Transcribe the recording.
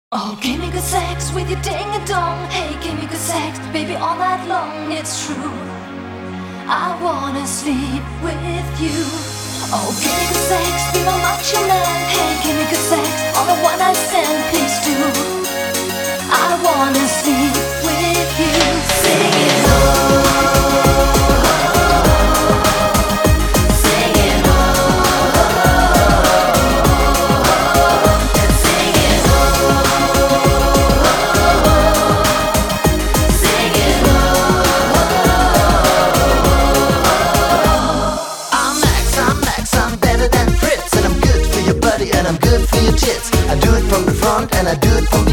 Oh, give me good sex with your ding and dong. Hey, give me good sex, baby, all night long. It's true, I wanna sleep with you. Oh, give me good sex, be my macho man. Hey, give me good sex, on the one I send, please do. I wanna sleep with you. Sing it and I'm good for your tits. I do it from the front and I do it from the